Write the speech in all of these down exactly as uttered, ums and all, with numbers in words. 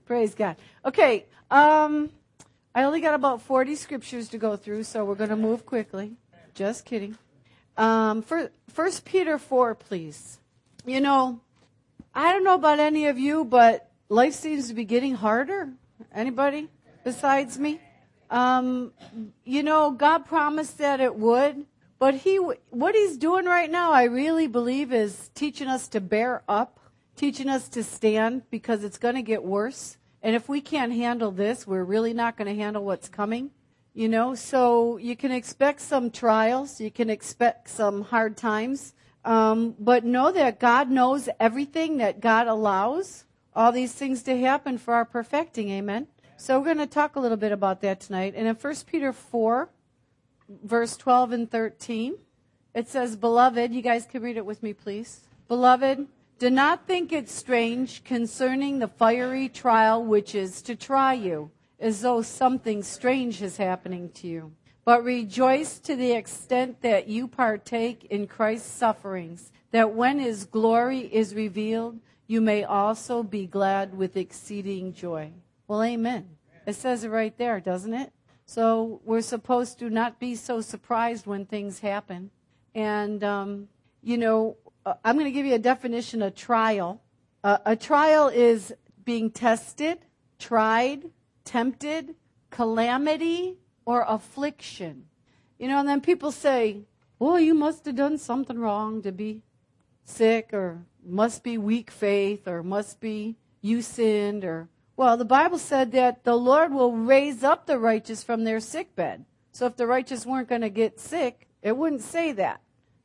Praise God. Okay, um, I only got about forty scriptures to go through, so we're going to move quickly. Just kidding. Um, for, First Peter four, please. You know, I don't know about any of you, but life seems to be getting harder. Anybody besides me? Um, you know, God promised that it would, but he, what he's doing right now, I really believe, is teaching us to bear up, teaching us to stand, because it's going to get worse. And if we can't handle this, we're really not going to handle what's coming. You know, so you can expect some trials, you can expect some hard times, um, but know that God knows everything, that God allows all these things to happen for our perfecting. Amen. So we're going to talk a little bit about that tonight. And in First Peter four, verse twelve and thirteen, it says, Beloved, you guys can read it with me, please. Beloved, do not think it strange concerning the fiery trial which is to try you, as though something strange is happening to you. But rejoice to the extent that you partake in Christ's sufferings, that when his glory is revealed, you may also be glad with exceeding joy. Well, amen. It says it right there, doesn't it? So we're supposed to not be so surprised when things happen. And, um, you know, I'm going to give you a definition of trial. Uh, a trial is being tested, tried, tempted, calamity, or affliction. You know, and then people say, well, you must have done something wrong to be sick, or must be weak faith, or must be you sinned, or, well, the Bible said that the Lord will raise up the righteous from their sick bed. So if the righteous weren't going to get sick, it wouldn't say that.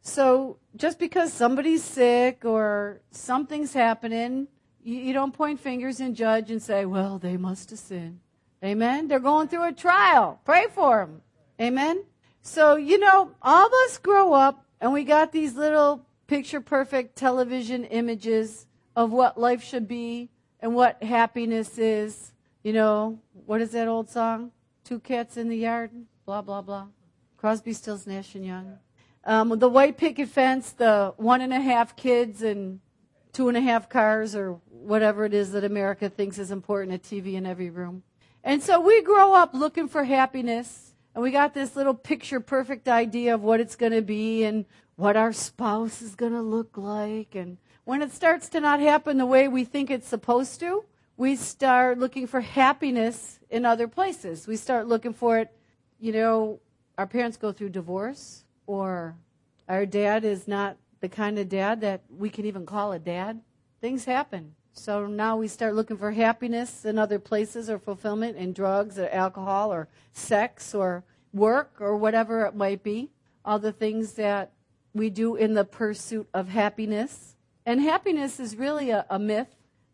So just because somebody's sick or something's happening, you, you don't point fingers and judge and say, well, they must have sinned. Amen? They're going through a trial. Pray for them. Amen? So, you know, all of us grow up and we got these little picture-perfect television images of what life should be and what happiness is. You know, what is that old song? Two cats in the yard, blah, blah, blah. Crosby, Stills, Nash and Young. Um, the white picket fence, the one and a half kids and two and a half cars, or whatever it is that America thinks is important, a T V in every room. And so we grow up looking for happiness, and we got this little picture-perfect idea of what it's going to be and what our spouse is going to look like. And when it starts to not happen the way we think it's supposed to, we start looking for happiness in other places. We start looking for it, you know, our parents go through divorce, or our dad is not the kind of dad that we can even call a dad. Things happen. So now we start looking for happiness in other places, or fulfillment in drugs or alcohol or sex or work or whatever it might be. All the things that we do in the pursuit of happiness. And happiness is really a, a myth.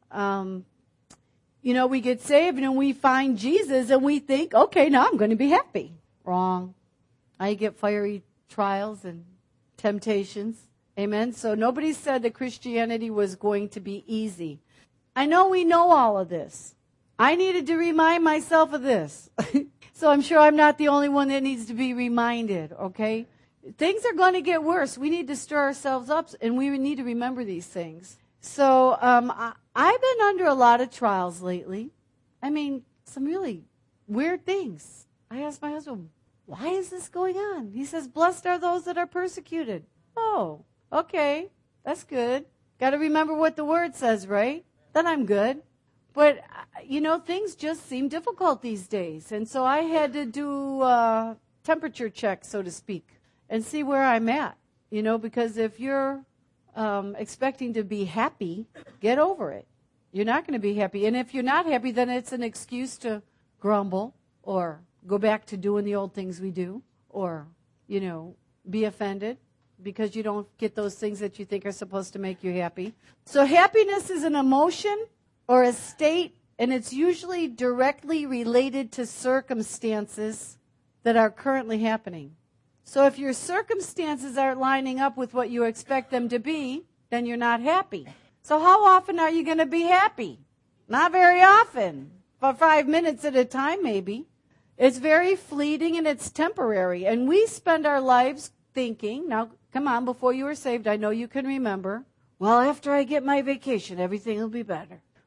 Um, you know, we get saved and we find Jesus and we think, okay, now I'm going to be happy. Wrong. I get fiery trials and temptations. Amen. So nobody said that Christianity was going to be easy. I know we know all of this. I needed to remind myself of this. So I'm sure I'm not the only one that needs to be reminded, okay? Things are going to get worse. We need to stir ourselves up, and we need to remember these things. So um, I, I've been under a lot of trials lately. I mean, some really weird things. I asked my husband, why is this going on? He says, blessed are those that are persecuted. Oh, okay, that's good. Got to remember what the word says, right? Then I'm good. But, you know, things just seem difficult these days. And so I had to do a temperature check, so to speak, and see where I'm at. You know, because if you're um, expecting to be happy, get over it. You're not going to be happy. And if you're not happy, then it's an excuse to grumble or go back to doing the old things we do, or, you know, be offended because you don't get those things that you think are supposed to make you happy. So happiness is an emotion or a state, and it's usually directly related to circumstances that are currently happening. So if your circumstances aren't lining up with what you expect them to be, then you're not happy. So how often are you going to be happy? Not very often. For five minutes at a time, maybe. It's very fleeting and it's temporary. And we spend our lives thinking, now, come on, before you were saved, I know you can remember, well, after I get my vacation, everything will be better.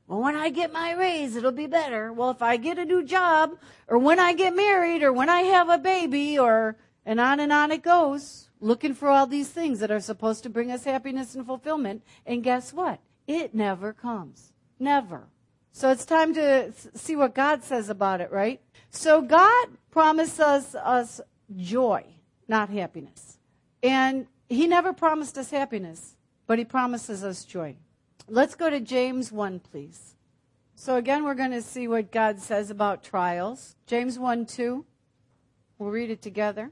Well, when I get my raise, it'll be better. Well, if I get a new job, or when I get married, or when I have a baby, or, and on and on it goes, looking for all these things that are supposed to bring us happiness and fulfillment. And guess what? It never comes. Never. So it's time to see what God says about it, right? So God promises us joy, not happiness. And he never promised us happiness, but he promises us joy. Let's go to James one, please. So again, we're going to see what God says about trials. James one two. We'll read it together.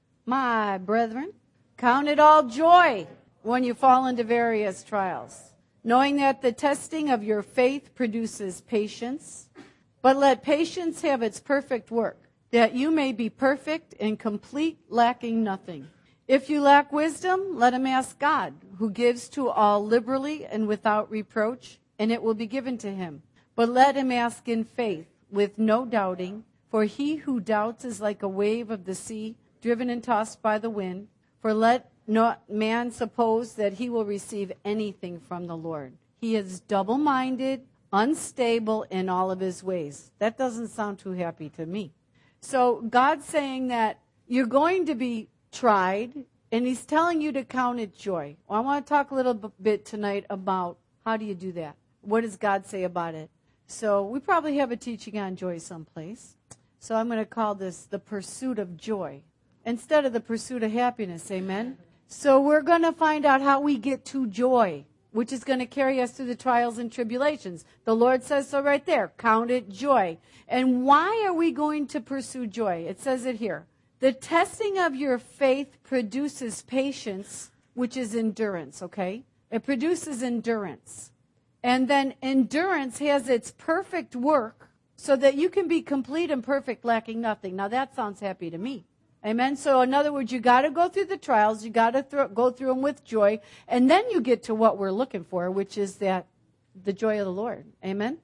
My brethren, count it all joy when you fall into various trials, knowing that the testing of your faith produces patience. But let patience have its perfect work, that you may be perfect and complete, lacking nothing. If you lack wisdom, let him ask God, who gives to all liberally and without reproach, and it will be given to him. But let him ask in faith, with no doubting, for he who doubts is like a wave of the sea, driven and tossed by the wind. For let not man suppose that he will receive anything from the Lord. He is double-minded, unstable in all of his ways. That doesn't sound too happy to me. So God's saying that you're going to be tried, and he's telling you to count it joy. Well, I want to talk a little bit tonight about how do you do that? What does God say about it? So we probably have a teaching on joy someplace. So I'm going to call this the pursuit of joy instead of the pursuit of happiness. Amen? So we're going to find out how we get to joy, which is going to carry us through the trials and tribulations. The Lord says so right there. Count it joy. And why are we going to pursue joy? It says it here. The testing of your faith produces patience, which is endurance, okay? It produces endurance. And then endurance has its perfect work so that you can be complete and perfect, lacking nothing. Now that sounds happy to me. Amen? So in other words, you got to go through the trials. You got to th- go through them with joy. And then you get to what we're looking for, which is that the joy of the Lord. Amen?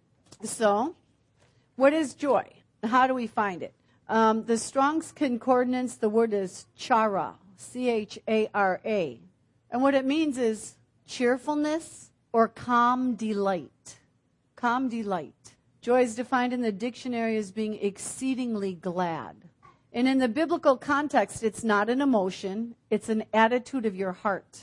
So what is joy? How do we find it? Um, the Strong's Concordance, the word is chara, C H A R A. And what it means is cheerfulness or calm delight. Calm delight. Joy is defined in the dictionary as being exceedingly glad. And in the biblical context, it's not an emotion. It's an attitude of your heart.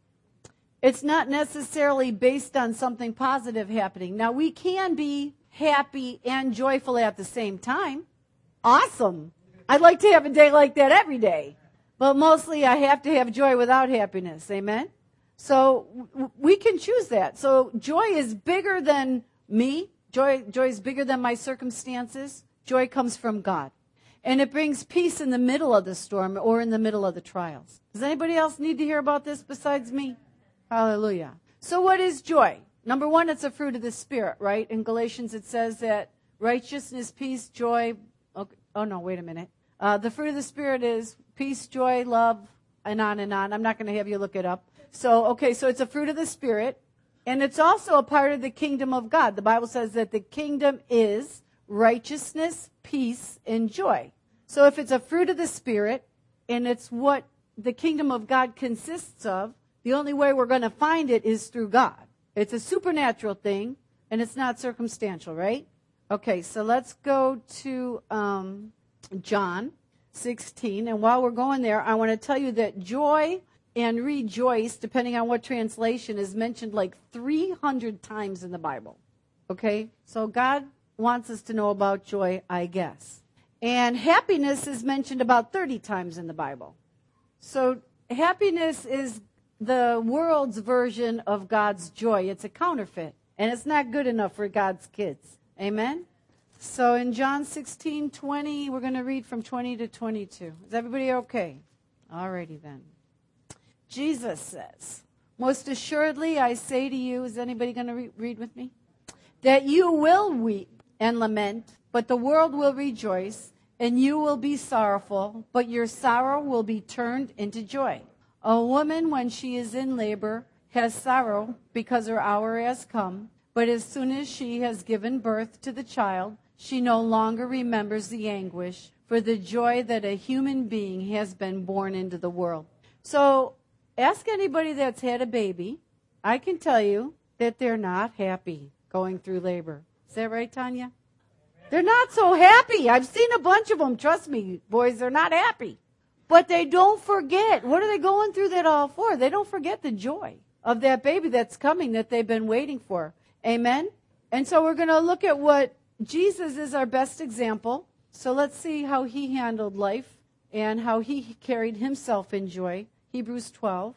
It's not necessarily based on something positive happening. Now, we can be happy and joyful at the same time. Awesome. I'd like to have a day like that every day. But mostly I have to have joy without happiness. Amen? So w- we can choose that. So joy is bigger than me. Joy, joy is bigger than my circumstances. Joy comes from God. And it brings peace in the middle of the storm or in the middle of the trials. Does anybody else need to hear about this besides me? Hallelujah. So what is joy? Number one, it's a fruit of the Spirit, right? In Galatians it says that righteousness, peace, joy. Okay. Oh, no, wait a minute. Uh, the fruit of the Spirit is peace, joy, love, and on and on. I'm not going to have you look it up. So, okay, so it's a fruit of the Spirit. And it's also a part of the kingdom of God. The Bible says that the kingdom is righteousness, peace, and joy. So if it's a fruit of the Spirit, and it's what the kingdom of God consists of, the only way we're going to find it is through God. It's a supernatural thing, and it's not circumstantial, right? Okay, so let's go to um, John sixteen. And while we're going there, I want to tell you that joy and rejoice, depending on what translation, is mentioned like three hundred times in the Bible. Okay? So God wants us to know about joy, I guess. And happiness is mentioned about thirty times in the Bible. So happiness is the world's version of God's joy. It's a counterfeit. And it's not good enough for God's kids. Amen? So in John sixteen twenty, we're going to read from twenty to twenty-two. Is everybody okay? All righty then. Jesus says, most assuredly I say to you, is anybody going to re- read with me? That you will weep and lament, but the world will rejoice, and you will be sorrowful, but your sorrow will be turned into joy. A woman, when she is in labor, has sorrow because her hour has come, but as soon as she has given birth to the child, she no longer remembers the anguish for the joy that a human being has been born into the world. So ask anybody that's had a baby. I can tell you that they're not happy going through labor. Is that right, Tanya? They're not so happy. I've seen a bunch of them. Trust me, boys, they're not happy. But they don't forget. What are they going through that all for? They don't forget the joy of that baby that's coming that they've been waiting for. Amen? And so we're going to look at what Jesus is our best example. So let's see how he handled life and how he carried himself in joy. Hebrews twelve.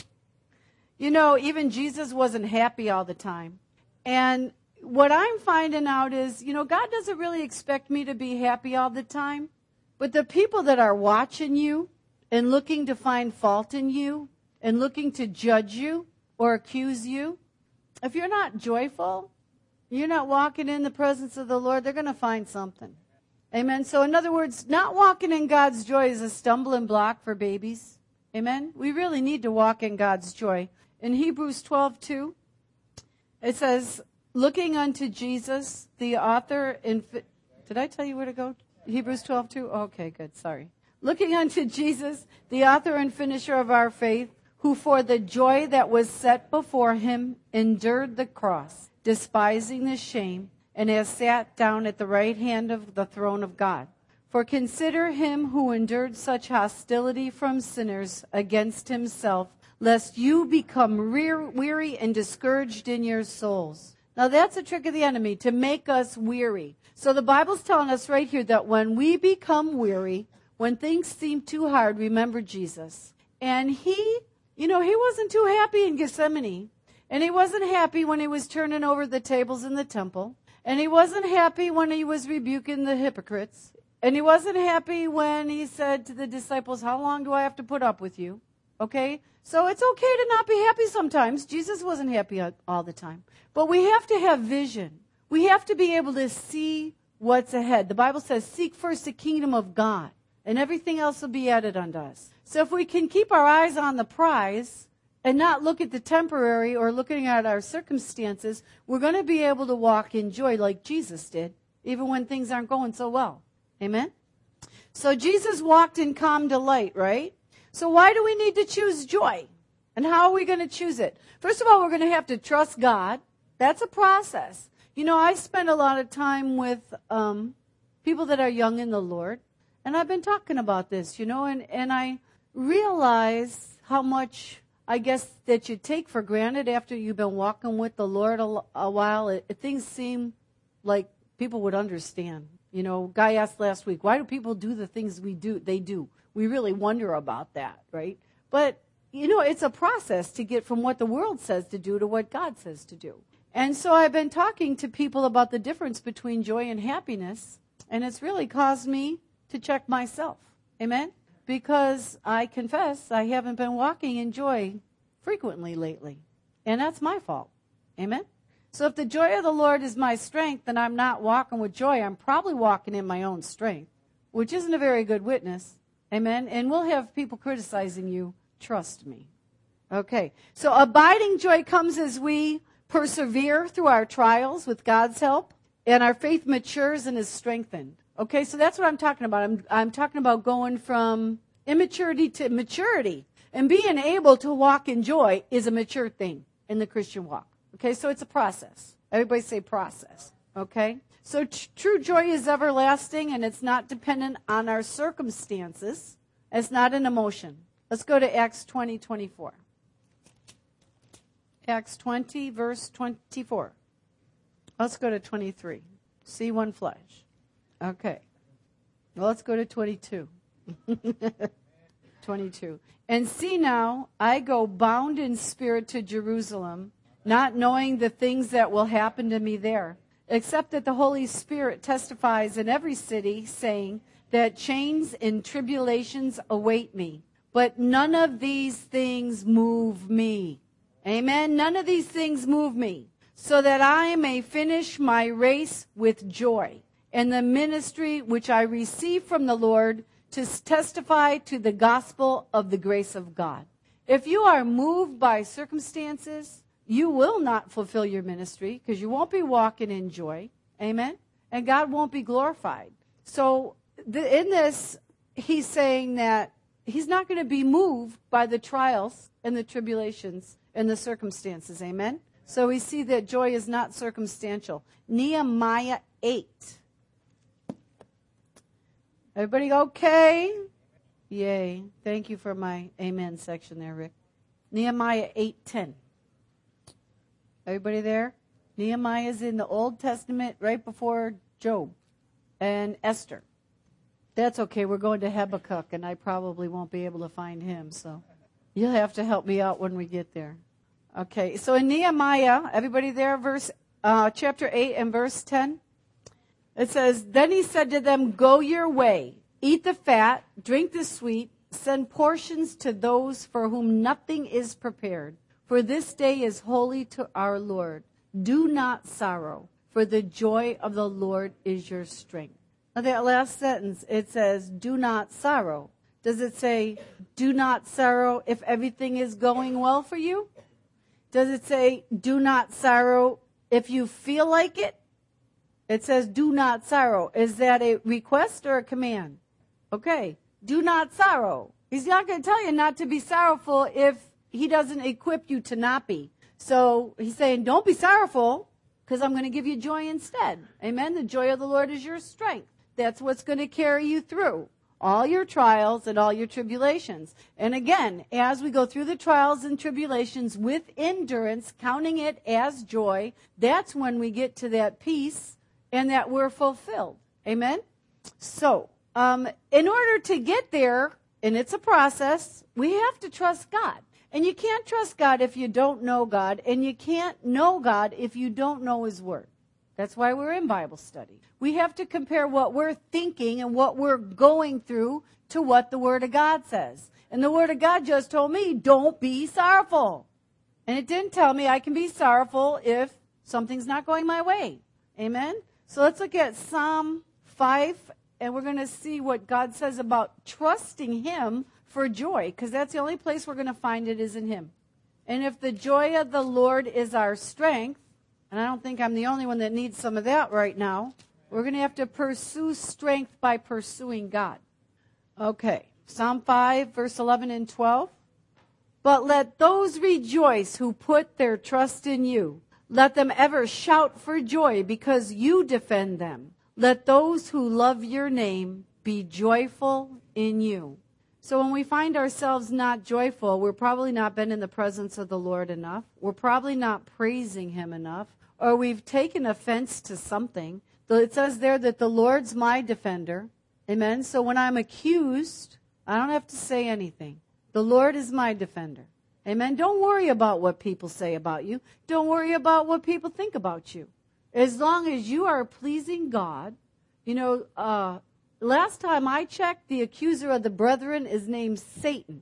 You know, even Jesus wasn't happy all the time. And what I'm finding out is, you know, God doesn't really expect me to be happy all the time. But the people that are watching you and looking to find fault in you and looking to judge you or accuse you, if you're not joyful, you're not walking in the presence of the Lord, they're going to find something. Amen. So in other words, not walking in God's joy is a stumbling block for babies. Amen. We really need to walk in God's joy. In Hebrews twelve two, it says, looking unto Jesus, the author and... Fi- Did I tell you where to go? Hebrews twelve two? Okay, good. Sorry. Looking unto Jesus, the author and finisher of our faith, who for the joy that was set before him endured the cross, despising the shame, and has sat down at the right hand of the throne of God. For consider him who endured such hostility from sinners against himself, lest you become weary and discouraged in your souls. Now that's a trick of the enemy, to make us weary. So the Bible's telling us right here that when we become weary, when things seem too hard, remember Jesus. And he, you know, he wasn't too happy in Gethsemane. And he wasn't happy when he was turning over the tables in the temple. And he wasn't happy when he was rebuking the hypocrites. And he wasn't happy when he said to the disciples, how long do I have to put up with you? Okay? So it's okay to not be happy sometimes. Jesus wasn't happy all the time. But we have to have vision. We have to be able to see what's ahead. The Bible says, seek first the kingdom of God, and everything else will be added unto us. So if we can keep our eyes on the prize and not look at the temporary or looking at our circumstances, we're going to be able to walk in joy like Jesus did, even when things aren't going so well. Amen? So Jesus walked in calm delight, right? So why do we need to choose joy? And how are we going to choose it? First of all, we're going to have to trust God. That's a process. You know, I spend a lot of time with um, people that are young in the Lord. And I've been talking about this, you know, and, and I realize how much, I guess, that you take for granted after you've been walking with the Lord a, a while. It, it, things seem like people would understand. You know, guy asked last week, why do people do the things we do? They do. We really wonder about that, right? But, you know, it's a process to get from what the world says to do to what God says to do. And so I've been talking to people about the difference between joy and happiness, and it's really caused me to check myself. Amen? Because I confess I haven't been walking in joy frequently lately, and that's my fault. Amen? So if the joy of the Lord is my strength and I'm not walking with joy, I'm probably walking in my own strength, which isn't a very good witness. Amen? And we'll have people criticizing you. Trust me. Okay. So abiding joy comes as we persevere through our trials with God's help, and our faith matures and is strengthened. Okay, so that's what I'm talking about. I'm, I'm talking about going from immaturity to maturity. And being able to walk in joy is a mature thing in the Christian walk. Okay, so it's a process. Everybody say process. Okay? So t- true joy is everlasting, and it's not dependent on our circumstances. It's not an emotion. Let's go to Acts twenty twenty-four. Acts twenty, verse twenty-four. Let's go to twenty-three. See one flesh. Okay. Well, let's go to twenty-two. twenty-two. And see now, I go bound in spirit to Jerusalem, not knowing the things that will happen to me there, except that the Holy Spirit testifies in every city, saying that chains and tribulations await me. But none of these things move me. Amen. None of these things move me, so that I may finish my race with joy, and the ministry which I receive from the Lord to testify to the gospel of the grace of God. If you are moved by circumstances, you will not fulfill your ministry because you won't be walking in joy. Amen. And God won't be glorified. So the, in this, he's saying that he's not going to be moved by the trials and the tribulations and the circumstances. Amen. So we see that joy is not circumstantial. Nehemiah eight. Everybody okay? Yay. Thank you for my amen section there, Rick. Nehemiah eight ten. Everybody there? Nehemiah is in the Old Testament right before Job and Esther. That's okay. We're going to Habakkuk, and I probably won't be able to find him, so you'll have to help me out when we get there. Okay, so in Nehemiah, everybody there, verse uh, chapter eight and verse ten, it says, "Then he said to them, go your way, eat the fat, drink the sweet, send portions to those for whom nothing is prepared. For this day is holy to our Lord. Do not sorrow, for the joy of the Lord is your strength." Now that last sentence, it says, do not sorrow. Does it say, do not sorrow if everything is going well for you? Does it say, do not sorrow if you feel like it? It says, do not sorrow. Is that a request or a command? Okay, do not sorrow. He's not going to tell you not to be sorrowful if he doesn't equip you to not be. So he's saying, don't be sorrowful because I'm going to give you joy instead. Amen? The joy of the Lord is your strength. That's what's going to carry you through all your trials and all your tribulations. And again, as we go through the trials and tribulations with endurance, counting it as joy, that's when we get to that peace and that we're fulfilled. Amen? So, um, in order to get there, and it's a process, we have to trust God. And you can't trust God if you don't know God, and you can't know God if you don't know His Word. That's why we're in Bible study. We have to compare what we're thinking and what we're going through to what the Word of God says. And the Word of God just told me, don't be sorrowful. And it didn't tell me I can be sorrowful if something's not going my way. Amen? So let's look at Psalm five, and we're going to see what God says about trusting Him for joy, because that's the only place we're going to find it is in Him. And if the joy of the Lord is our strength, and I don't think I'm the only one that needs some of that right now, we're going to have to pursue strength by pursuing God. Okay, Psalm five, verse eleven and twelve. "But let those rejoice who put their trust in you. Let them ever shout for joy because you defend them. Let those who love your name be joyful in you." So when we find ourselves not joyful, we're probably not been in the presence of the Lord enough. We're probably not praising Him enough. Or we've taken offense to something. It says there that the Lord's my defender. Amen. So when I'm accused, I don't have to say anything. The Lord is my defender. Amen. Don't worry about what people say about you. Don't worry about what people think about you. As long as you are pleasing God. You know, uh, last time I checked, the accuser of the brethren is named Satan.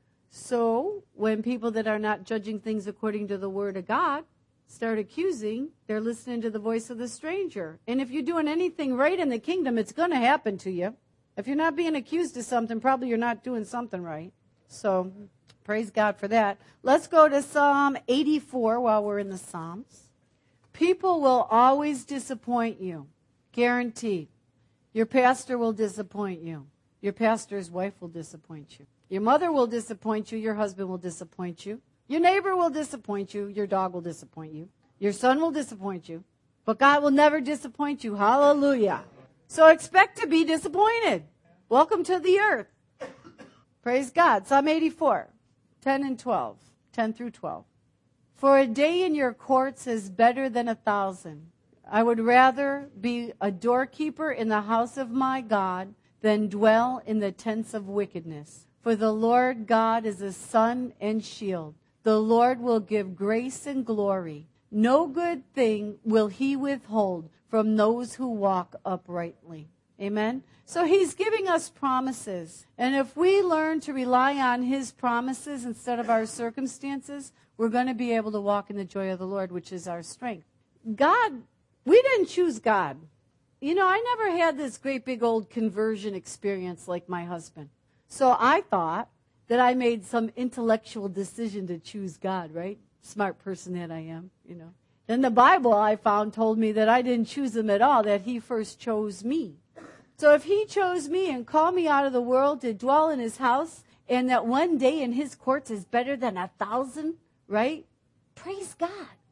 So when people that are not judging things according to the Word of God start accusing, they're listening to the voice of the stranger. And if you're doing anything right in the kingdom, it's going to happen to you. If you're not being accused of something, probably you're not doing something right. So praise God for that. Let's go to Psalm eighty-four while we're in the Psalms. People will always disappoint you. Guaranteed. Your pastor will disappoint you. Your pastor's wife will disappoint you. Your mother will disappoint you. Your husband will disappoint you. Your neighbor will disappoint you. Your dog will disappoint you. Your son will disappoint you. But God will never disappoint you. Hallelujah. So expect to be disappointed. Welcome to the earth. Praise God. Psalm eighty-four, ten and twelve. ten through twelve. "For a day in your courts is better than a thousand. I would rather be a doorkeeper in the house of my God than dwell in the tents of wickedness. For the Lord God is a sun and shield. The Lord will give grace and glory. No good thing will He withhold from those who walk uprightly." Amen. So He's giving us promises. And if we learn to rely on His promises instead of our circumstances, we're going to be able to walk in the joy of the Lord, which is our strength. God, we didn't choose God. You know, I never had this great big old conversion experience like my husband. So I thought that I made some intellectual decision to choose God, right? Smart person that I am, you know. Then the Bible, I found, told me that I didn't choose Him at all, that He first chose me. So if He chose me and called me out of the world to dwell in His house, and that one day in His courts is better than a thousand, right? Praise God.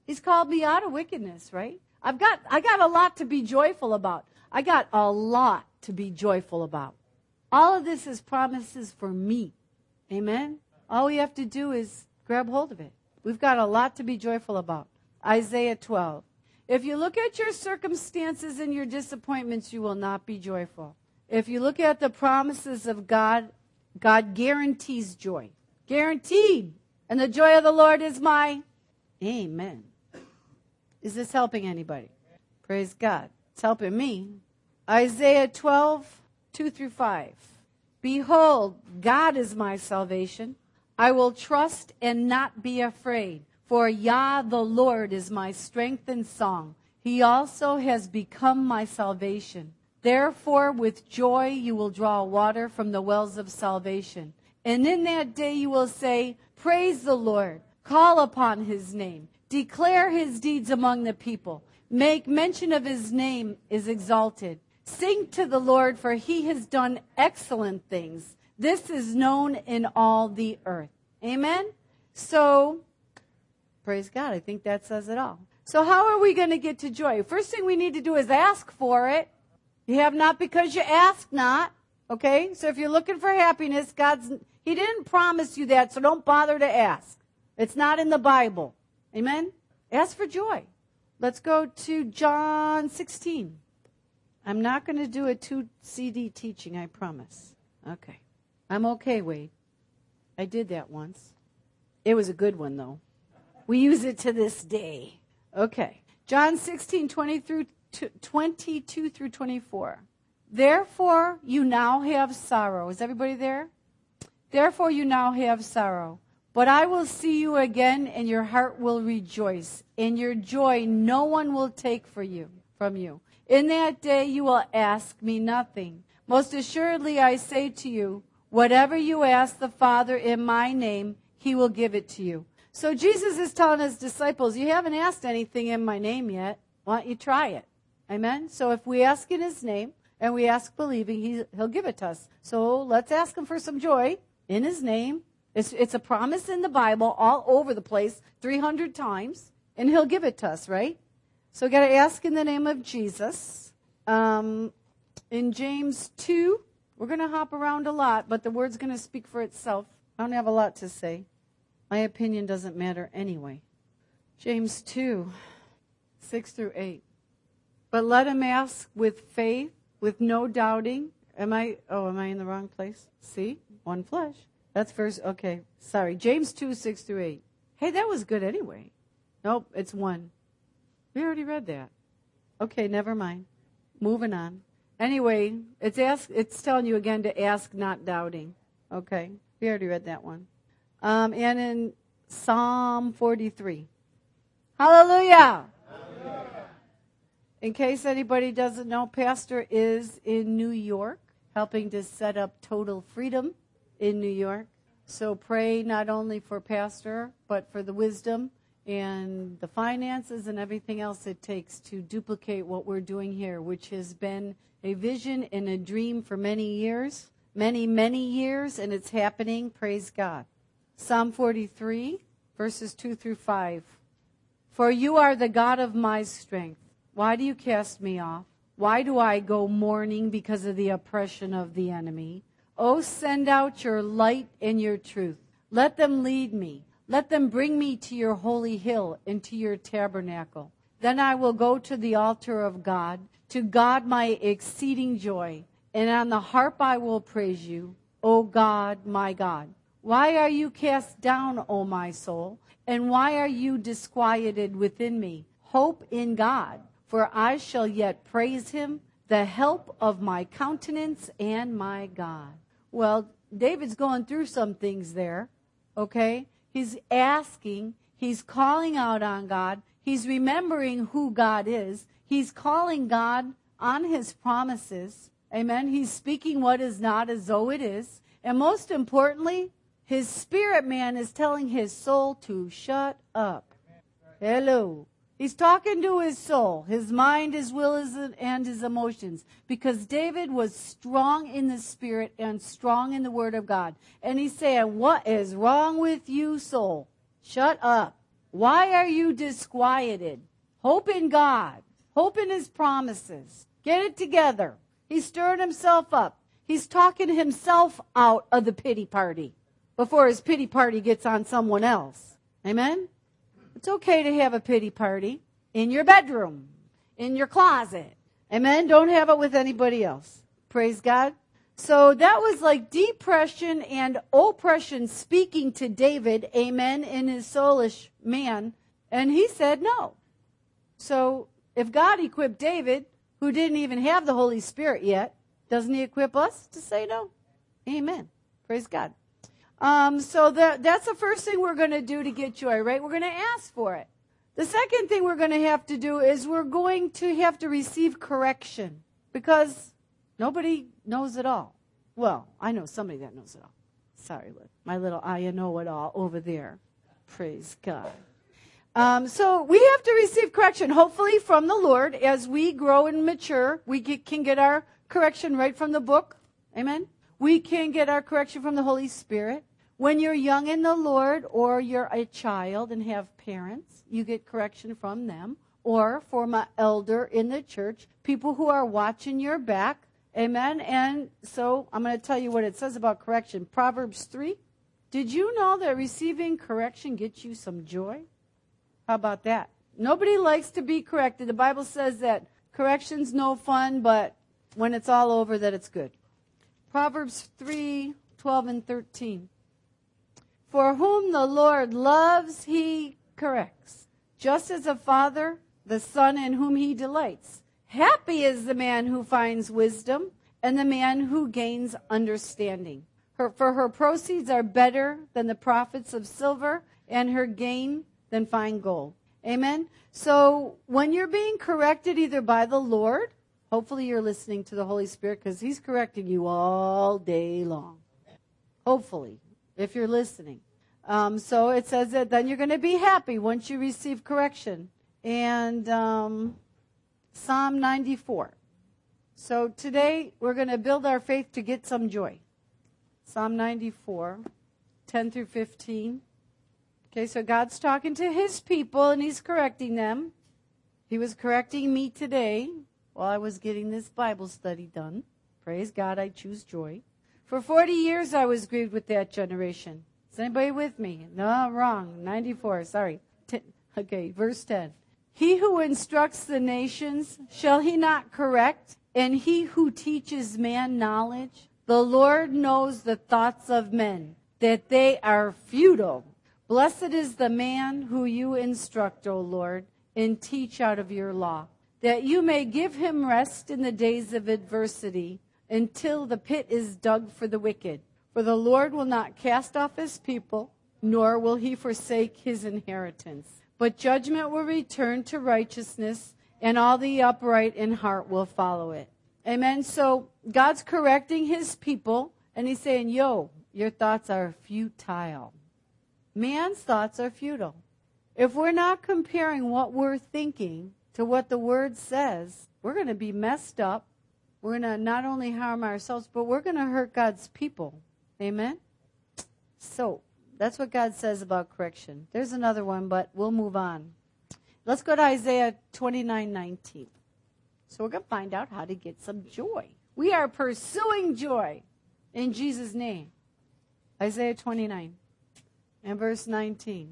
He's called me out of wickedness, right? I've got, I got a lot to be joyful about. I got a lot to be joyful about. All of this is promises for me. Amen? All we have to do is grab hold of it. We've got a lot to be joyful about. Isaiah twelve. If you look at your circumstances and your disappointments, you will not be joyful. If you look at the promises of God, God guarantees joy. Guaranteed. And the joy of the Lord is my amen. Is this helping anybody? Praise God. It's helping me. Isaiah twelve, two through five. Behold, God is my salvation. I will trust and not be afraid. For Yah, the Lord, is my strength and song. He also has become my salvation. Therefore, with joy you will draw water from the wells of salvation. And in that day you will say, praise the Lord. Call upon his name. Declare his deeds among the people. Make mention of his name is exalted. Sing to the Lord, for he has done excellent things. This is known in all the earth. Amen? So, praise God. I think that says it all. So how are we going to get to joy? First thing we need to do is ask for it. You have not because you ask not. Okay? So if you're looking for happiness, God's, he didn't promise you that, so don't bother to ask. It's not in the Bible. Amen? Ask for joy. Let's go to John sixteen. I'm not going to do a two C D teaching, I promise. Okay. I'm okay, Wade. I did that once. It was a good one, though. We use it to this day. Okay. John sixteen, twenty through twenty-two through twenty-four. Therefore you now have sorrow. Is everybody there? Therefore you now have sorrow. But I will see you again, and your heart will rejoice. And your joy no one will take for you, from you. In that day you will ask me nothing. Most assuredly I say to you, whatever you ask the Father in my name, he will give it to you. So Jesus is telling his disciples, you haven't asked anything in my name yet. Why don't you try it? Amen? So if we ask in his name, and we ask believing, he, he'll give it to us. So let's ask him for some joy in his name. It's, it's a promise in the Bible all over the place, three hundred times, and he'll give it to us, right? So we got to ask in the name of Jesus. Um, in James two, we're going to hop around a lot, but the word's going to speak for itself. I don't have a lot to say. My opinion doesn't matter anyway. James two, six through eight. But let him ask with faith, with no doubting. Am I, oh, am I in the wrong place? See? One flesh. That's verse, okay, sorry. James two, six through eight. Hey, that was good anyway. Nope, it's one. We already read that. Okay, never mind. Moving on. Anyway, it's ask, it's telling you again to ask not doubting. Okay, we already read that one. Um, and in Psalm forty-three. Hallelujah. Hallelujah. In case anybody doesn't know, Pastor is in New York, helping to set up Total Freedom in New York. So pray not only for Pastor, but for the wisdom and the finances and everything else it takes to duplicate what we're doing here, which has been a vision and a dream for many years, many, many years, and it's happening. Praise God. Psalm forty-three, verses two through five. For you are the God of my strength. Why do you cast me off? Why do I go mourning because of the oppression of the enemy? Oh, send out your light and your truth. Let them lead me. Let them bring me to your holy hill and to your tabernacle. Then I will go to the altar of God, to God my exceeding joy. And on the harp I will praise you, O God, my God. Why are you cast down, O my soul? And why are you disquieted within me? Hope in God, for I shall yet praise him, the help of my countenance and my God. Well, David's going through some things there, okay? He's asking, he's calling out on God, he's remembering who God is, he's calling God on his promises, amen? He's speaking what is not as though it is, and most importantly, his spirit man is telling his soul to shut up. Hello. He's talking to his soul, his mind, his will, and his emotions. Because David was strong in the Spirit and strong in the Word of God. And he's saying, what is wrong with you, soul? Shut up. Why are you disquieted? Hope in God. Hope in his promises. Get it together. He's stirring himself up. He's talking himself out of the pity party before his pity party gets on someone else. Amen? It's okay to have a pity party in your bedroom, in your closet. Amen? Don't have it with anybody else. Praise God. So that was like depression and oppression speaking to David, amen, in his soulish man. And he said no. So if God equipped David, who didn't even have the Holy Spirit yet, doesn't he equip us to say no? Amen. Praise God. Um, so that, that's the first thing we're going to do to get joy, right? We're going to ask for it. The second thing we're going to have to do is we're going to have to receive correction because nobody knows it all. Well, I know somebody that knows it all. Sorry, my little I know it all over there. Praise God. Um, so we have to receive correction, hopefully from the Lord. As we grow and mature, we get, can get our correction right from the book. Amen. We can get our correction from the Holy Spirit. When you're young in the Lord or you're a child and have parents, you get correction from them. Or from an elder in the church, people who are watching your back. Amen. And so I'm going to tell you what it says about correction. Proverbs three. Did you know that receiving correction gets you some joy? How about that? Nobody likes to be corrected. The Bible says that correction's no fun, but when it's all over, that it's good. Proverbs three, twelve and thirteen. For whom the Lord loves, he corrects. Just as a father, the son in whom he delights. Happy is the man who finds wisdom and the man who gains understanding. Her, for her proceeds are better than the profits of silver, and her gain than fine gold. Amen? So when you're being corrected either by the Lord, hopefully you're listening to the Holy Spirit because he's correcting you all day long. Hopefully, if you're listening. Um, so it says that then you're going to be happy once you receive correction. And um, Psalm ninety-four. So today we're going to build our faith to get some joy. Psalm ninety-four, ten through fifteen. Okay, so God's talking to his people and he's correcting them. He was correcting me today while I was getting this Bible study done. Praise God, I choose joy. For forty years I was grieved with that generation. Is anybody with me? No, wrong. ninety-four, sorry. Ten, okay, verse ten. He who instructs the nations, shall he not correct? And he who teaches man knowledge? The Lord knows the thoughts of men, that they are futile. Blessed is the man who you instruct, O Lord, and teach out of your law, that you may give him rest in the days of adversity, until the pit is dug for the wicked. For the Lord will not cast off his people, nor will he forsake his inheritance. But judgment will return to righteousness, and all the upright in heart will follow it. Amen. So God's correcting his people, and he's saying, yo, your thoughts are futile. Man's thoughts are futile. If we're not comparing what we're thinking to what the Word says, we're going to be messed up. We're going to not only harm ourselves, but we're going to hurt God's people. Amen? So, that's what God says about correction. There's another one, but we'll move on. Let's go to Isaiah twenty-nine nineteen. So we're going to find out how to get some joy. We are pursuing joy in Jesus' name. Isaiah twenty-nine and verse nineteen.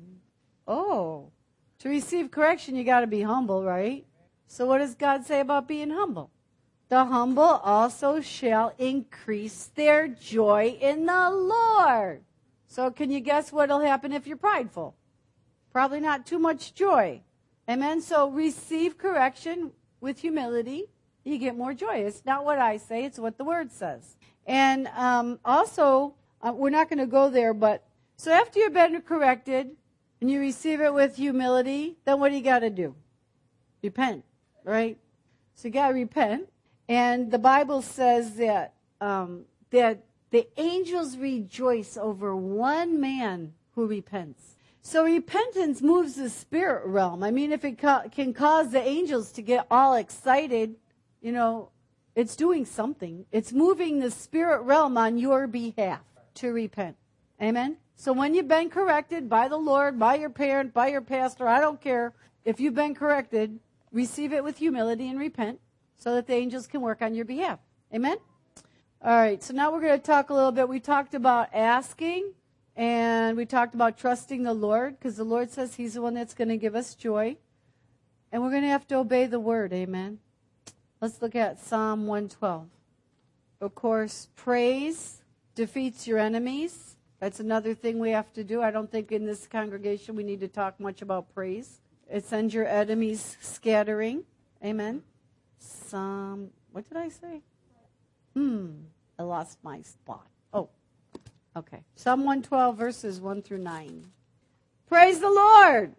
Oh, to receive correction, you got to be humble, right? So what does God say about being humble? The humble also shall increase their joy in the Lord. So can you guess what will happen if you're prideful? Probably not too much joy. Amen? So receive correction with humility. You get more joy. It's not what I say. It's what the Word says. And um, also, uh, we're not going to go there, but so after you've been corrected and you receive it with humility, then what do you got to do? Repent, right? So you got to repent. And the Bible says that um, that the angels rejoice over one man who repents. So repentance moves the spirit realm. I mean, if it ca- can cause the angels to get all excited, you know, it's doing something. It's moving the spirit realm on your behalf to repent. Amen? So when you've been corrected by the Lord, by your parent, by your pastor, I don't care. If you've been corrected, receive it with humility and repent so that the angels can work on your behalf. Amen? All right, so now we're going to talk a little bit. We talked about asking, and we talked about trusting the Lord, because the Lord says he's the one that's going to give us joy. And we're going to have to obey the word. Amen? Let's look at Psalm one twelve. Of course, praise defeats your enemies. That's another thing we have to do. I don't think in this congregation we need to talk much about praise. It sends your enemies scattering. Amen? Psalm, what did I say? Hmm, I lost my spot. Oh, okay. Psalm one twelve, verses one through nine. Praise the Lord.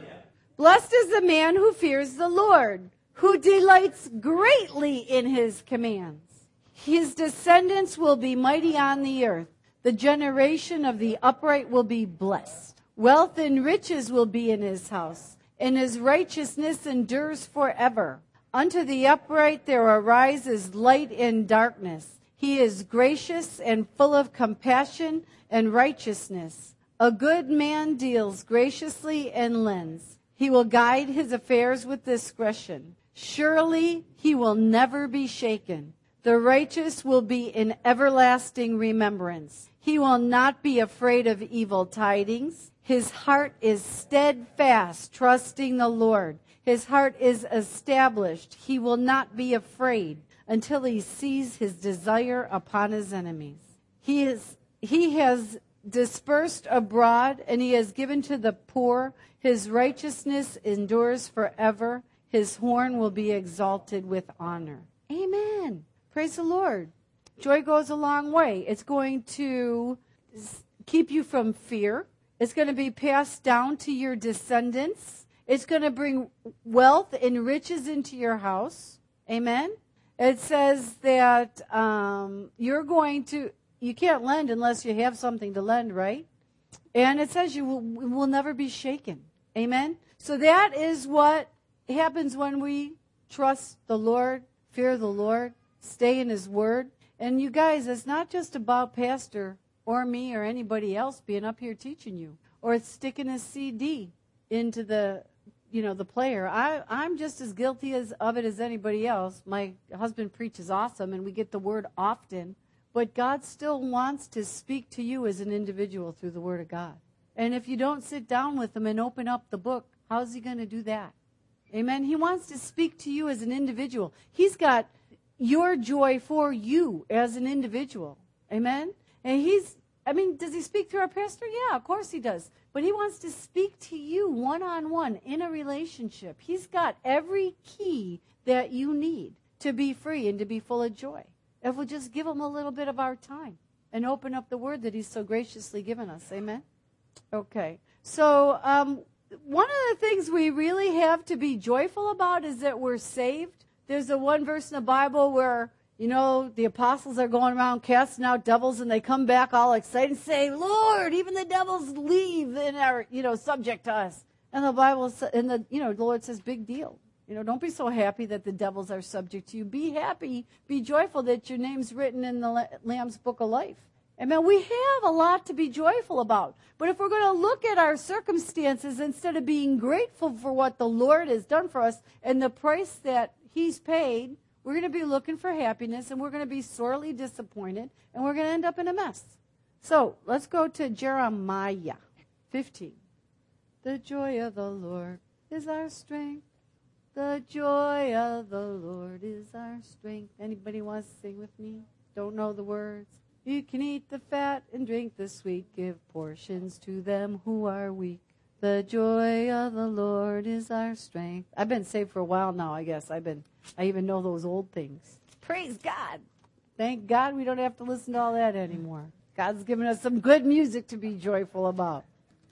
Blessed is the man who fears the Lord, who delights greatly in his commands. His descendants will be mighty on the earth. The generation of the upright will be blessed. Wealth and riches will be in his house, and his righteousness endures forever. Unto the upright there arises light in darkness. He is gracious and full of compassion and righteousness. A good man deals graciously and lends. He will guide his affairs with discretion. Surely he will never be shaken. The righteous will be in everlasting remembrance. He will not be afraid of evil tidings. His heart is steadfast, trusting the Lord. His heart is established. He will not be afraid until he sees his desire upon his enemies. He is, he has dispersed abroad, and he has given to the poor. His righteousness endures forever. His horn will be exalted with honor. Amen. Praise the Lord. Joy goes a long way. It's going to keep you from fear. It's going to be passed down to your descendants. It's going to bring wealth and riches into your house. Amen. It says that um, you're going to, you can't lend unless you have something to lend, right? And it says you will, will never be shaken. Amen. So that is what happens when we trust the Lord, fear the Lord, stay in his word. And you guys, it's not just about pastor or me or anybody else being up here teaching you or sticking a C D into the, you know, the player. I, I'm just as guilty as of it as anybody else. My husband preaches awesome, and we get the word often. But God still wants to speak to you as an individual through the word of God. And if you don't sit down with him and open up the book, how's he going to do that? Amen. He wants to speak to you as an individual. He's got your joy for you as an individual. Amen. And he's, I mean, does he speak through our pastor? Yeah, of course he does. But he wants to speak to you one-on-one in a relationship. He's got every key that you need to be free and to be full of joy. If we'll just give him a little bit of our time and open up the word that he's so graciously given us. Amen. Okay. So um, one of the things we really have to be joyful about is that we're saved. There's a one verse in the Bible where, you know, the apostles are going around casting out devils, and they come back all excited and say, Lord, even the devils leave and are, you know, subject to us. And the Bible, and the, you know, the Lord says, big deal. You know, don't be so happy that the devils are subject to you. Be happy, be joyful that your name's written in the Lamb's Book of Life. Amen. We have a lot to be joyful about. But if we're going to look at our circumstances instead of being grateful for what the Lord has done for us and the price that he's paid, we're going to be looking for happiness, and we're going to be sorely disappointed, and we're going to end up in a mess. So let's go to Jeremiah fifteen. The joy of the Lord is our strength. The joy of the Lord is our strength. Anybody wants to sing with me? Don't know the words? You can eat the fat and drink the sweet. Give portions to them who are weak. The joy of the Lord is our strength. I've been saved for a while now, I guess. I've been, I even know those old things. Praise God. Thank God we don't have to listen to all that anymore. God's given us some good music to be joyful about.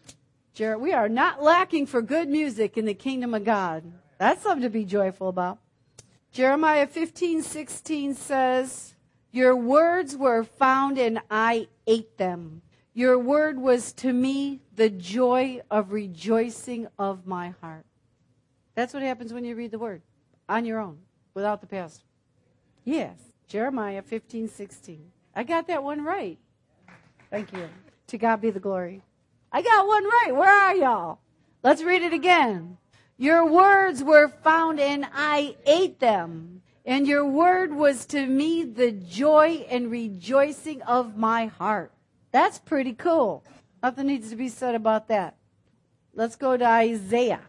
Jer- we are not lacking for good music in the kingdom of God. That's something to be joyful about. Jeremiah fifteen sixteen says, your words were found and I ate them. Your word was to me the joy of rejoicing of my heart. That's what happens when you read the word on your own, without the pastor. Yes, Jeremiah fifteen sixteen. I got that one right. Thank you. To God be the glory. I got one right. Where are y'all? Let's read it again. Your words were found and I ate them. And your word was to me the joy and rejoicing of my heart. That's pretty cool. Nothing needs to be said about that. Let's go to Isaiah.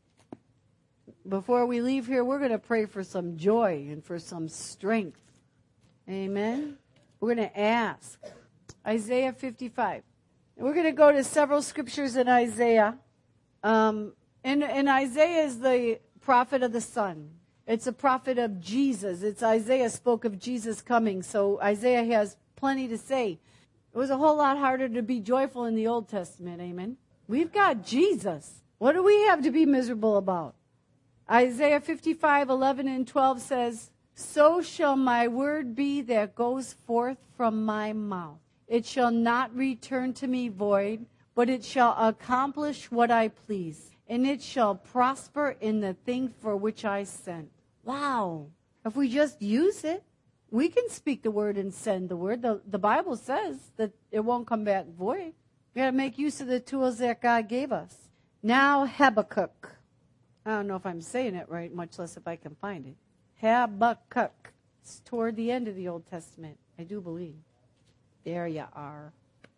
Before we leave here, we're going to pray for some joy and for some strength. Amen. We're going to ask. Isaiah fifty-five. We're going to go to several scriptures in Isaiah. Um, and, and Isaiah is the prophet of the Son. It's a prophet of Jesus. It's Isaiah spoke of Jesus coming. So Isaiah has plenty to say. It was a whole lot harder to be joyful in the Old Testament. Amen. We've got Jesus. What do we have to be miserable about? Isaiah fifty-five, eleven and twelve says, so shall my word be that goes forth from my mouth. It shall not return to me void, but it shall accomplish what I please, and it shall prosper in the thing for which I sent. Wow. If we just use it, we can speak the word and send the word. The, the Bible says that it won't come back void. We got to make use of the tools that God gave us. Now Habakkuk. I don't know if I'm saying it right, much less if I can find it. Habakkuk. It's toward the end of the Old Testament, I do believe. There you are.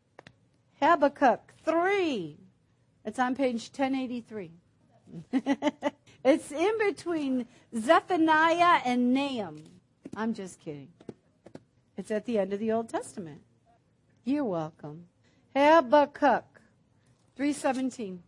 Habakkuk three. It's on page ten eighty-three. It's in between Zephaniah and Nahum. I'm just kidding. It's at the end of the Old Testament. You're welcome. Habakkuk three seventeen.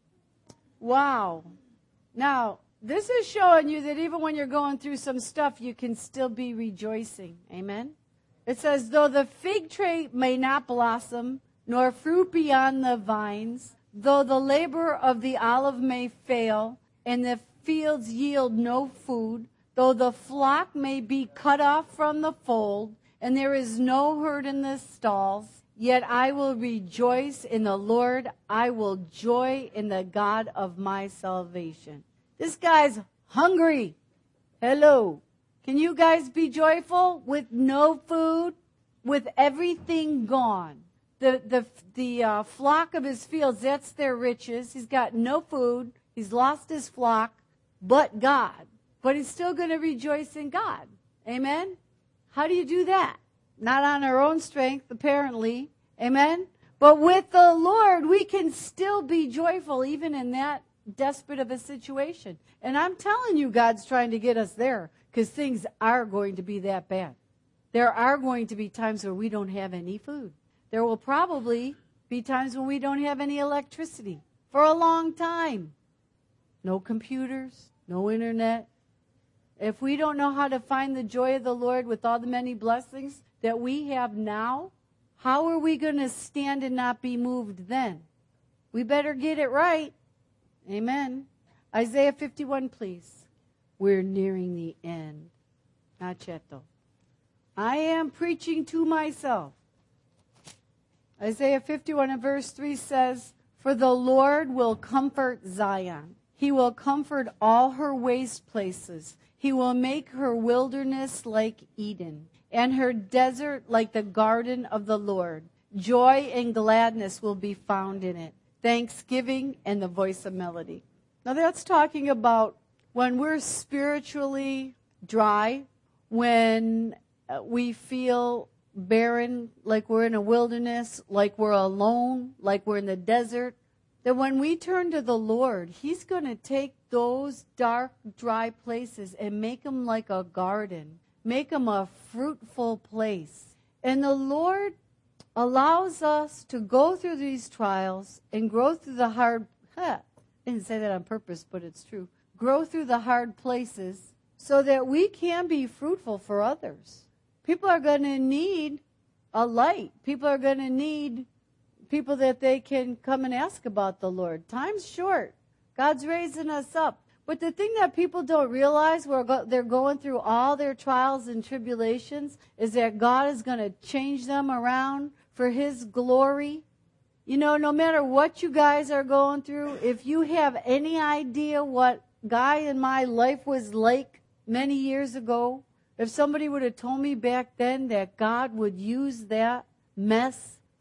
Wow. Now, this is showing you that even when you're going through some stuff, you can still be rejoicing. Amen? It says, though the fig tree may not blossom, nor fruit be on the vines, though the labor of the olive may fail, and the fields yield no food, though the flock may be cut off from the fold, and there is no herd in the stalls, yet I will rejoice in the Lord. I will joy in the God of my salvation. This guy's hungry. Hello. Can you guys be joyful with no food, with everything gone? The the the uh, flock of his fields, that's their riches. He's got no food. He's lost his flock, but God. But he's still going to rejoice in God. Amen? How do you do that? Not on our own strength, apparently. Amen? But with the Lord, we can still be joyful even in that desperate of a situation. And I'm telling you, God's trying to get us there because things are going to be that bad. There are going to be times where we don't have any food. There will probably be times when we don't have any electricity for a long time. No computers, no internet. If we don't know how to find the joy of the Lord with all the many blessings that we have now, how are we going to stand and not be moved then? We better get it right. Amen. Isaiah fifty-one, please. We're nearing the end. Not yet, though. I am preaching to myself. Isaiah fifty-one and verse three says, for the Lord will comfort Zion. He will comfort all her waste places. He will make her wilderness like Eden, and her desert like the garden of the Lord. Joy and gladness will be found in it. Thanksgiving and the voice of melody. Now that's talking about when we're spiritually dry, when we feel barren, like we're in a wilderness, like we're alone, like we're in the desert, that when we turn to the Lord, He's going to take those dark, dry places and make them like a garden, make them a fruitful place. And the Lord allows us to go through these trials and grow through the hard, huh, I didn't say that on purpose, but it's true, grow through the hard places so that we can be fruitful for others. People are going to need a light. People are going to need people that they can come and ask about the Lord. Time's short. God's raising us up. But the thing that people don't realize where go- they're going through all their trials and tribulations is that God is going to change them around for His glory. You know, no matter what you guys are going through, if you have any idea what Guy and my life was like many years ago, if somebody would have told me back then that God would use that mess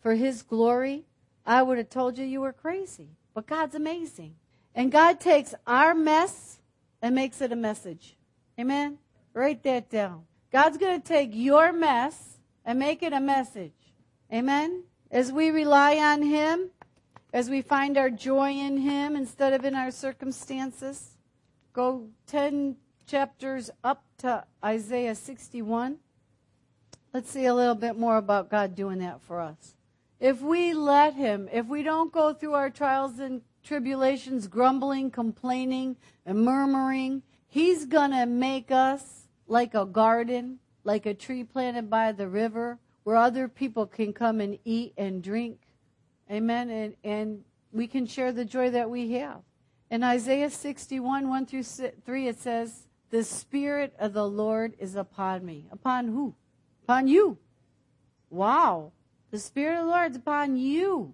for his glory, I would have told you you were crazy. But God's amazing. And God takes our mess and makes it a message. Amen? Write that down. God's going to take your mess and make it a message. Amen? As we rely on him, as we find our joy in him instead of in our circumstances. Go ten chapters up to Isaiah sixty-one. Let's see a little bit more about God doing that for us. If we let him, if we don't go through our trials and tribulations, grumbling, complaining, and murmuring, he's going to make us like a garden, like a tree planted by the river, where other people can come and eat and drink. Amen. And, and we can share the joy that we have. In Isaiah sixty-one, one through three, it says, the Spirit of the Lord is upon me. Upon who? Upon you. Wow. The Spirit of the Lord is upon you.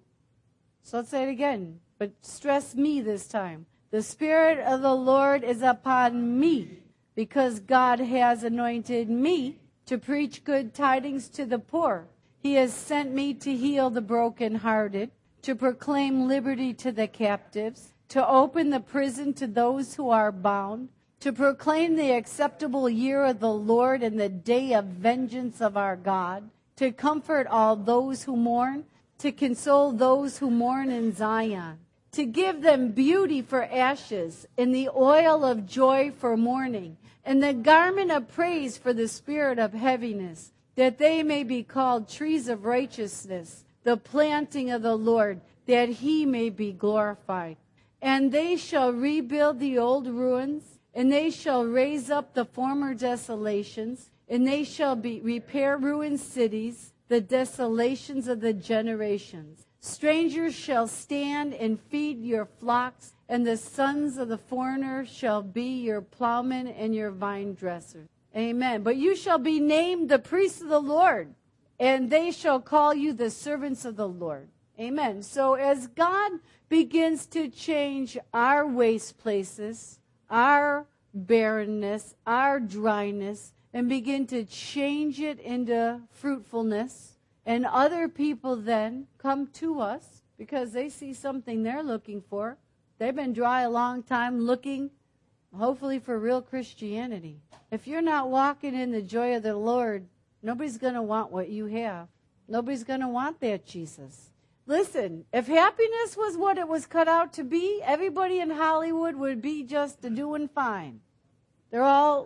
So let's say it again, but stress me this time. The Spirit of the Lord is upon me, because God has anointed me to preach good tidings to the poor. He has sent me to heal the brokenhearted, to proclaim liberty to the captives, to open the prison to those who are bound, to proclaim the acceptable year of the Lord and the day of vengeance of our God, to comfort all those who mourn, to console those who mourn in Zion, to give them beauty for ashes and the oil of joy for mourning, and the garment of praise for the spirit of heaviness, that they may be called trees of righteousness, the planting of the Lord, that he may be glorified. And they shall rebuild the old ruins, and they shall raise up the former desolations, and they shall be repair ruined cities, the desolations of the generations. Strangers shall stand and feed your flocks, and the sons of the foreigner shall be your plowmen and your vine dressers. Amen. But you shall be named the priests of the Lord, and they shall call you the servants of the Lord. Amen. So as God begins to change our waste places, our barrenness, our dryness, and begin to change it into fruitfulness, and other people then come to us because they see something they're looking for. They've been dry a long time looking, hopefully, for real Christianity. If you're not walking in the joy of the Lord, nobody's going to want what you have. Nobody's going to want that Jesus. Listen, if happiness was what it was cut out to be, everybody in Hollywood would be just doing fine. They're all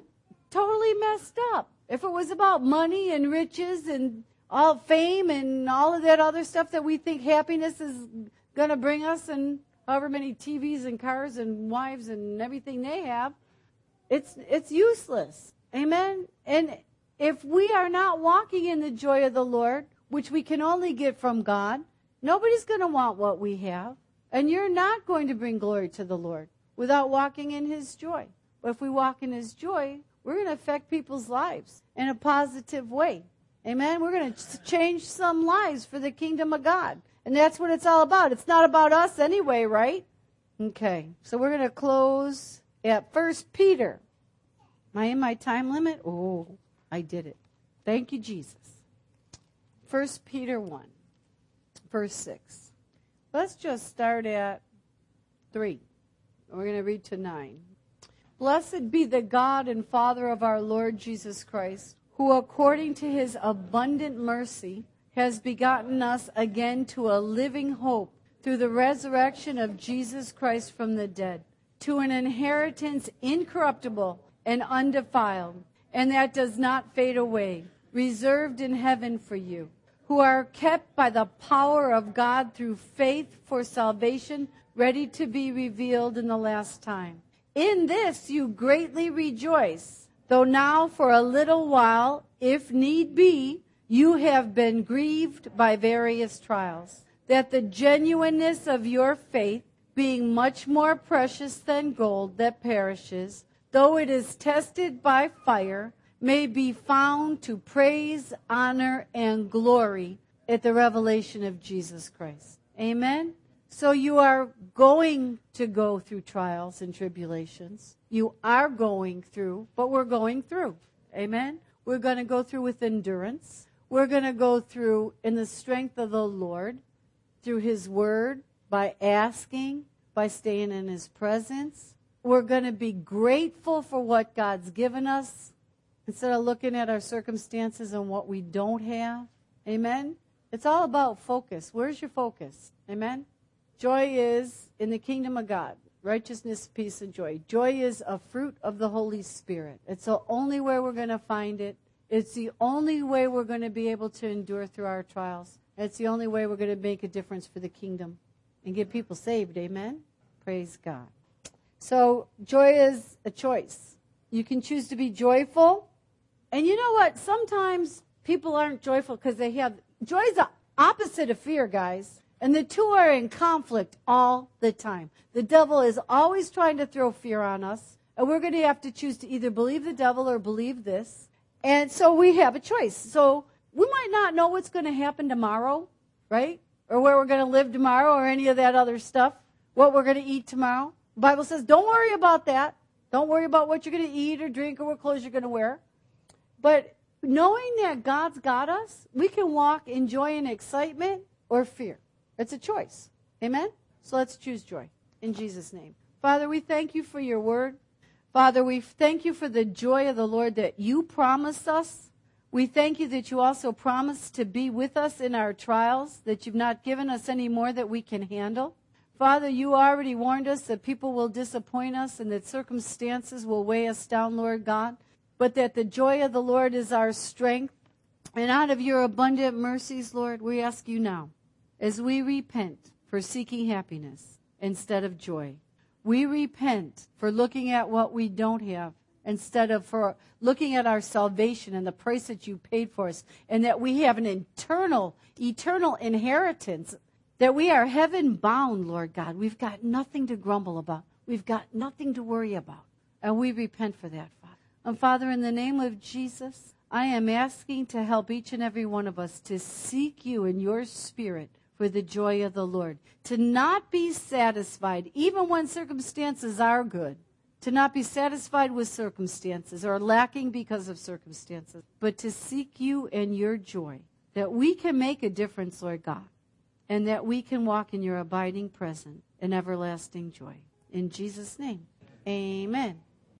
totally messed up. If it was about money and riches and all fame and all of that other stuff that we think happiness is going to bring us, and however many T Vs and cars and wives and everything they have, it's it's useless. Amen? And if we are not walking in the joy of the Lord, which we can only get from God, nobody's going to want what we have. And you're not going to bring glory to the Lord without walking in his joy. But if we walk in his joy, we're going to affect people's lives in a positive way. Amen? We're going to change some lives for the kingdom of God. And that's what it's all about. It's not about us anyway, right? Okay, so we're going to close at First Peter. Am I in my time limit? Oh, I did it. Thank you, Jesus. First Peter one, verse six. Let's just start at three. We're going to read to nine. Blessed be the God and Father of our Lord Jesus Christ, who according to his abundant mercy has begotten us again to a living hope through the resurrection of Jesus Christ from the dead, to an inheritance incorruptible and undefiled, and that does not fade away, reserved in heaven for you, who are kept by the power of God through faith for salvation, ready to be revealed in the last time. In this you greatly rejoice, though now for a little while, if need be, you have been grieved by various trials, that the genuineness of your faith, being much more precious than gold that perishes, though it is tested by fire, may be found to praise, honor, and glory at the revelation of Jesus Christ. Amen? So you are going to go through trials and tribulations. You are going through, but we're going through. Amen? We're going to go through with endurance. We're going to go through in the strength of the Lord, through his word, by asking, by staying in his presence. We're going to be grateful for what God's given us instead of looking at our circumstances and what we don't have. Amen? It's all about focus. Where's your focus? Amen? Joy is in the kingdom of God. Righteousness, peace, and joy. Joy is a fruit of the Holy Spirit. It's the only way we're going to find it. It's the only way we're going to be able to endure through our trials. It's the only way we're going to make a difference for the kingdom and get people saved. Amen? Praise God. So joy is a choice. You can choose to be joyful. And you know what? Sometimes people aren't joyful because they have... Joy is the opposite of fear, guys. And the two are in conflict all the time. The devil is always trying to throw fear on us. And we're going to have to choose to either believe the devil or believe this. And so we have a choice. So we might not know what's going to happen tomorrow, right? Or where we're going to live tomorrow or any of that other stuff. What we're going to eat tomorrow. The Bible says don't worry about that. Don't worry about what you're going to eat or drink or what clothes you're going to wear. But knowing that God's got us, we can walk in joy and excitement or fear. It's a choice. Amen? So let's choose joy in Jesus' name. Father, we thank you for your word. Father, we thank you for the joy of the Lord that you promised us. We thank you that you also promised to be with us in our trials, that you've not given us any more that we can handle. Father, you already warned us that people will disappoint us and that circumstances will weigh us down, Lord God, but that the joy of the Lord is our strength. And out of your abundant mercies, Lord, we ask you now, as we repent for seeking happiness instead of joy, we repent for looking at what we don't have instead of for looking at our salvation and the price that you paid for us, and that we have an eternal, eternal inheritance, that we are heaven bound, Lord God. We've got nothing to grumble about. We've got nothing to worry about. And we repent for that, Father. And Father, in the name of Jesus, I am asking to help each and every one of us to seek you in your spirit for the joy of the Lord, to not be satisfied, even when circumstances are good, to not be satisfied with circumstances or lacking because of circumstances, but to seek you and your joy, that we can make a difference, Lord God, and that we can walk in your abiding presence and everlasting joy. In Jesus' name, amen.